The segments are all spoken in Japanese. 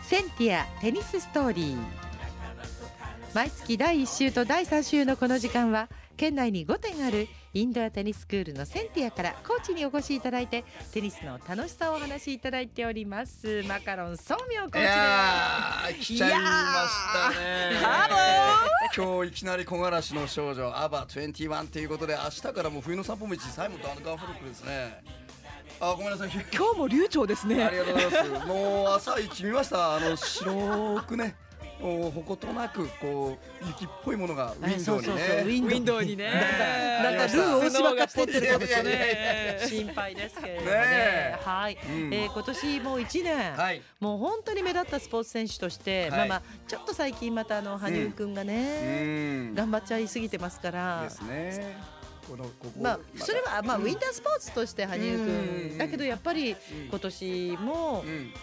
センティアテニスストーリー。毎月第1週と第3週のこの時間は県内に5店あるインドアテニススクールのセンティアからコーチにお越しいただいてテニスの楽しさをお話しいただいております。マカロンソウミョウコーチです。 いやー来ちゃいましたね。 ハロ今日いきなり木枯らしの少女アバ21ということで、明日からもう冬の散歩道サイモンとアンガーフォルクですね。あ、ごめんなさい。 今日も流暢ですね。 ありがとうございます。もう朝一見ました。白くね、もうほことなくこう雪っぽいものがウィンドウにね。 ウィンドウにね。 なんかルー大芝がってってるかもしれないね。 心配ですけれどもね。はい、今年もう1年、 はい、 もう本当に目立ったスポーツ選手として、 はい、 ちょっと最近また羽生くんがね、頑張っちゃいすぎてますからですね。 それはウィンタースポーツとして羽生くんだけど、やっぱり今年も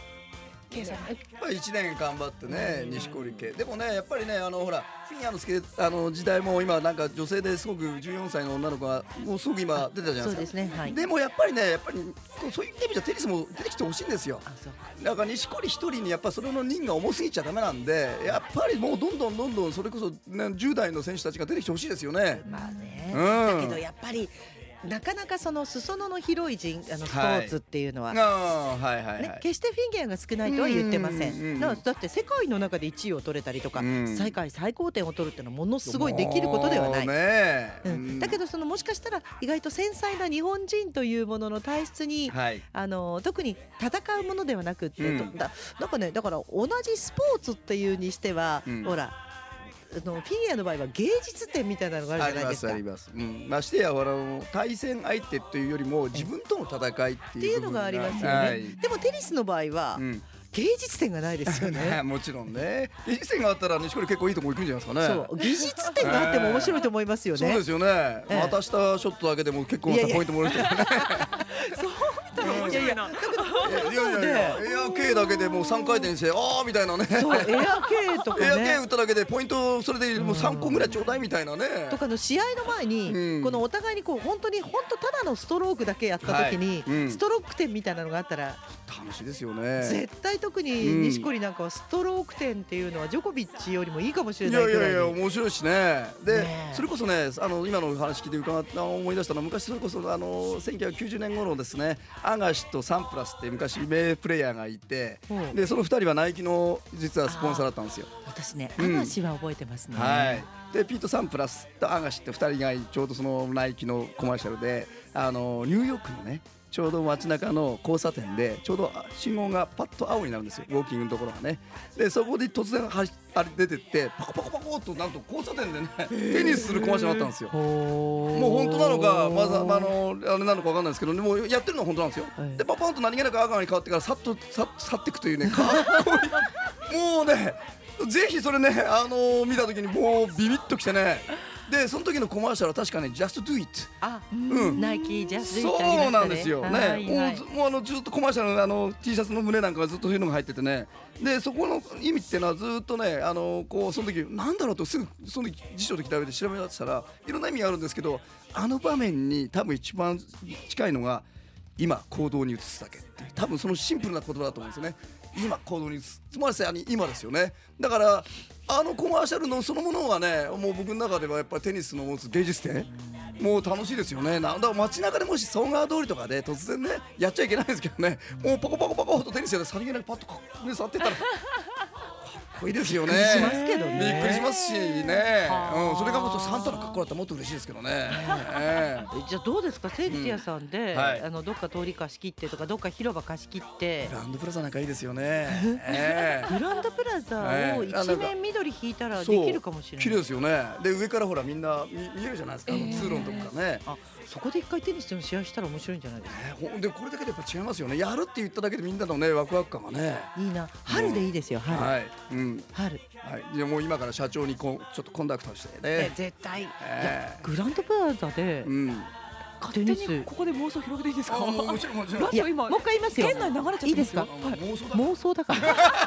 1年頑張ってね、錦織圭でもね、やっぱりね、ほらフィギュアのスケ時代も今なんか女性ですごく14歳の女の子がもうすぐ今出たじゃないですか。 そうですね、はい、 でもやっぱりね、そういう意味じゃテニスも出てきてほしいんですよ。だから錦織一人にやっぱそれの任が重すぎちゃダメなんで、やっぱりもうどんどんそれこそ、ね、10代の選手たちが出てきてほしいですよね。 まあね、だけどやっぱりなかなかその裾野の広いスポーツっていうのは、決してフィギュアが少ないとは言ってません。だって世界の中で1位を取れたりとか、世界最高点を取るっていうのはものすごいできることではない、だけどもしかしたら意外と繊細な日本人というものの体質に、特に戦うものではなくって、なんかね、だから同じスポーツっていうにしては、ほらフィギュアの場合は芸術点みたいなのがあるじゃないですか。 あります。ましてや対戦相手というよりも自分との戦いっていうのがありますよね。 でもテニスの場合は、芸術点がないですよね。 もちろんね、芸術点があったら錦織結構いいとこ行くんじゃないですかね。 そう、技術点があっても面白いと思いますよね。 そうですよね。股下ショットだけでも結構ポイントもらえる人ね。 そう見たら面白いな。 エア K だけでもう3回転してみたいなね。 そう、エア K とかね。 エア K 打っただけでポイントそれでもう3個ぐらいちょうだいみたいなね。 とかの試合の前にこのお互いに本当ただのストロークだけやった時にストローク点みたいなのがあったら楽しいですよね。 絶対特に錦織なんかはストローク点っていうのはジョコビッチよりもいいかもしれないぐらい。 いや面白いしね。でそれこそね、今の話聞いて思い出したのは、昔それこそ1990年頃ですね、アガシとサンプラスって昔名プレイヤーがいて、でその2人はナイキの実はスポンサーだったんですよ。 私ね、アガシは覚えてますね。 でピート・サンプラスとアガシって2人がちょうどそのナイキのコマーシャルでニューヨークのね、ちょうど街中の交差点でちょうど信号がパッと青になるんですよ、ウォーキングのところがね。でそこで突然出てってパコパコパコっとなんと交差点でねテニスするコマーシャルだったんですよ。もう本当なのかあれなのか分かんないですけど、でもやってるのは本当なんですよ。でパパンと何気なく赤に変わってからさっと去っていくというね、かっこいい。もうね、ぜひそれね、見た時にもうビビッときてね。でその時のコマーシャルは確かね、Just Do It。 ナイキ Just Do It ありましたね。 そうなんですよね。もうずっとコマーシャルのT シャツの胸なんかはずっとそういうのが入っててね。でそこの意味っていうのはずっとね、その時なんだろうとすぐその辞書と調べて調べたらいろんな意味があるんですけど、場面に多分一番近いのが今行動に移すだけっていう、多分そのシンプルな言葉だと思うんですよね。今行動に移す、つまり今ですよね。だからコマーシャルのそのものはね、もう僕の中ではやっぱりテニスの持つ芸術点、もう楽しいですよね。だから街中でもしソンガー通りとかで突然ねやっちゃいけないんですけどね、もうパコパコパコとテニスでさりげなくパッと触ってったらかっこいいですよね。 びっくりしますけどね。 びっくりしますしね。それがもうサンタの格好だったらもっと嬉しいですけどね。 じゃあどうですか、センティアさんでどっか通り貸し切ってとかどっか広場貸し切って。 グランドプラザなんかいいですよね。 グランドプラザを一面緑引いたらできるかもしれない。 綺麗ですよね。で上からほらみんな見えるじゃないですか、通路のとこからね。 そこで一回テニスの試合したら面白いんじゃないですか。 でこれだけでやっぱ違いますよね。やるって言っただけでみんなのねワクワク感がね。 いいな。春でいいですよ、春。春。 いやもう今から社長にちょっとコンダクトしてね。 絶対。グランドプラザで。 勝手にここで妄想広げていいですか。 もちろんもちろん。 いやもう一回言いますよ。 県内流れちゃっていいですか。妄想だから。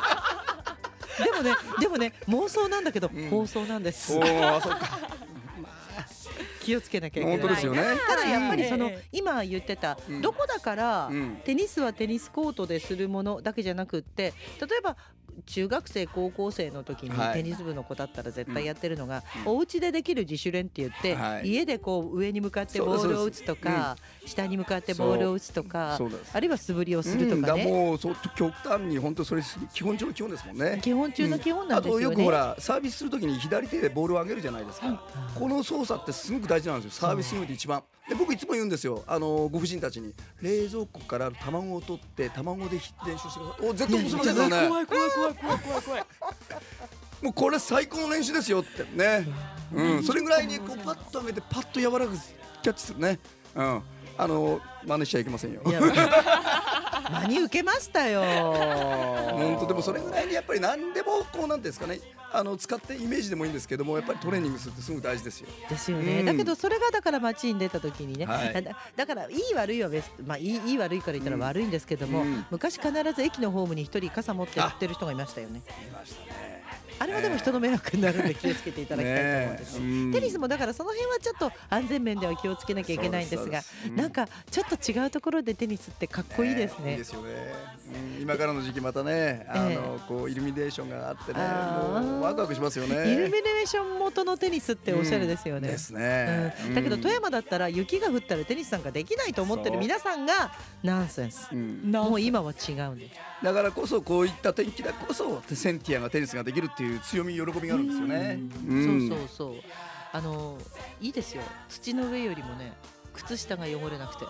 でもね妄想なんだけど放送なんです。 そうか。 気をつけなきゃいけない。 本当ですよね。 ただやっぱり今言ってたどこだからテニスはテニスコートでするものだけじゃなくって、例えば中学生高校生の時にテニス部の子だったら絶対やってるのが、お家でできる自主練って言って、家でこう上に向かってボールを打つとか、下に向かってボールを打つとか、あるいは素振りをするとかね、 もう極端に本当それ基本中の基本ですもんね。 基本中の基本なんですよね。 あとよくほらサービスする時に左手でボールを上げるじゃないですか。この操作ってすごく大事なんですよ。サービスにおいて一番で、僕いつも言うんですよ、ご婦人たちに冷蔵庫から卵を取って卵で練習してください。絶対面白いですよね。 怖い怖い怖い怖い怖い怖い。 もうこれ最高の練習ですよってね。それぐらいにこうパッと上げてパッと柔らかくキャッチするね。真似しちゃいけませんよ。 真に受けましたよ。 本当でもそれぐらいにやっぱり何でもこうなんですかね、使ってイメージでもいいんですけども、やっぱりトレーニングするってすごく大事ですよ。 ですよね。だけどそれがだから街に出た時にね、だからいい悪いは別、いい悪いから言ったら悪いんですけども、昔必ず駅のホームに一人傘持って売ってる人がいましたよね。 いましたね。 あれはでも人の迷惑になるので気をつけていただきたいと思うんですし、テニスもだからその辺はちょっと安全面では気をつけなきゃいけないんですが、なんかちょっと違うところでテニスってかっこいいですね。 いいですよね。今からの時期またね、こうイルミネーションがあってね、もうワクワクしますよね。 イルミネーション元のテニスっておしゃれですよね。 ですね。 だけど富山だったら雪が降ったらテニスなんかできないと思ってる皆さんがナンセンス。もう今は違うんです。 だからこそこういった天気だこそセンティアがテニスができるっていう強み喜びがあるんですよね。 そういいですよ。土の上よりもね、靴下が汚れなくて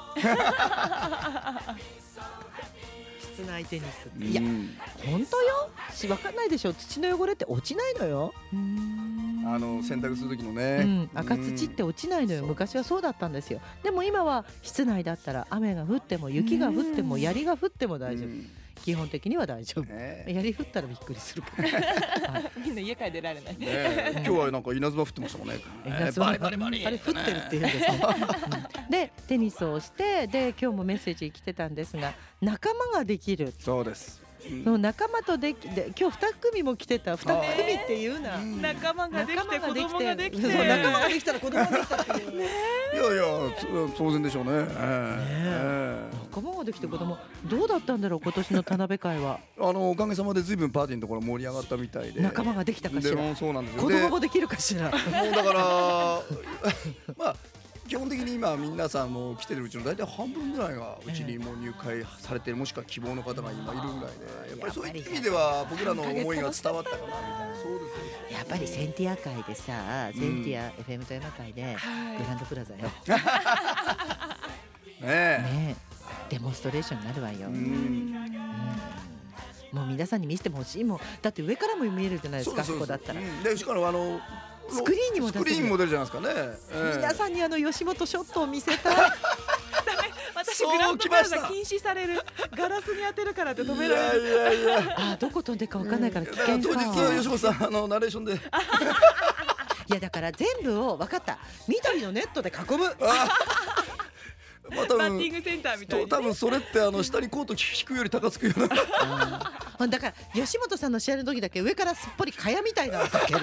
室内テニス、いや本当よ。分かんないでしょ。土の汚れって落ちないのよ。 洗濯する時のね、 赤土って落ちないのよ。昔はそうだったんですよ。でも今は室内だったら雨が降っても雪が降っても槍が降っても大丈夫。基本的には大丈夫。槍降ったらびっくりするから。 みんな家から出られない。 今日はなんか稲妻降ってましたもんね。バリバリバリ。 あれ降ってるって言うんですね。でテニスをして、で今日もメッセージ来てたんですが、仲間ができる。 そうです。 仲間とで今日2組も来てた。2組っていうな。 仲間ができて子供ができて。 仲間ができたら子供ができたっていう。 いや当然でしょうね。 仲間ができて子供どうだったんだろう今年の田辺会は。 おかげさまでずいぶんパーティーのところ盛り上がったみたいで。 仲間ができたかしら。 そうなんですよ。 子供もできるかしら。 もうだからまあ基本的に今皆さんも来てるうちの大体半分ぐらいがうちにもう入会されてる、もしくは希望の方が今いるぐらいで、やっぱりそういう意味では僕らの思いが伝わったかなみたいな。そうですやっぱりセンティア会でさ、センティア FM 富山会でグランドプラザよ。ねえデモンストレーションになるわよ。もう皆さんに見せても欲しいもん。だって上からも見えるじゃないですか、そこだったら。 でしかもスクリーンにも出せる。 スクリーンも出るじゃないですかね。 皆さんに吉本ショットを見せたい。 私グランドプラザ禁止される。ガラスに当てるからって止められる。 どこ飛んでか分かんないから危険か。 当日は吉本さんナレーションで。いやだから全部を分かった。緑のネットで囲む。 バッティングセンターみたいな。 多分それって下にコート引くより高つくような。 だから吉本さんの試合の時だけ上からすっぽり蚊帳みたいなのかける。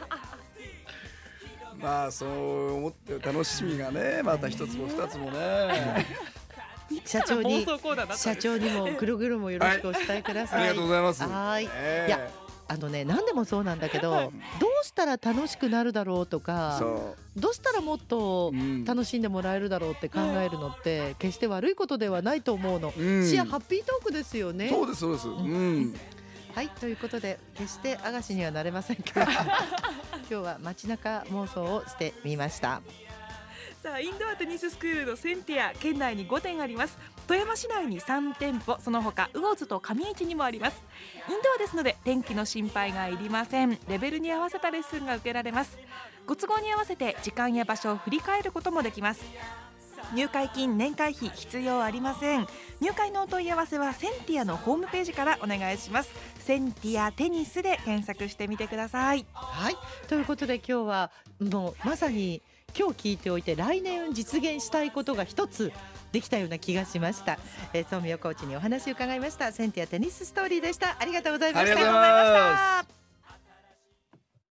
まあそう思って楽しみがね、また一つも二つもね。 社長にもくるぐるもよろしくお伝えください。 ありがとうございます。 いや何でもそうなんだけど、どうしたら楽しくなるだろうとか、どうしたらもっと楽しんでもらえるだろうって考えるのって決して悪いことではないと思うの。視野ハッピートークですよね。 そうですそうです。 はい、ということで決してアガシにはなれませんけど今日は街中妄想をしてみました。 さあインドアテニススクールのセンティア、県内に5店あります。富山市内に3店舗、その他魚津と上市にもあります。インドアですので天気の心配がいりません。レベルに合わせたレッスンが受けられます。ご都合に合わせて時間や場所を振り返ることもできます。入会金、年会費必要ありません。入会のお問い合わせはセンティアのホームページからお願いします。センティアテニスで検索してみてください。 はい、ということで今日はもうまさに今日聞いておいて来年実現したいことが一つできたような気がしました。宗美代コーチにお話を伺いました。センティアテニスストーリーでした。ありがとうございました。 ありがとうございました。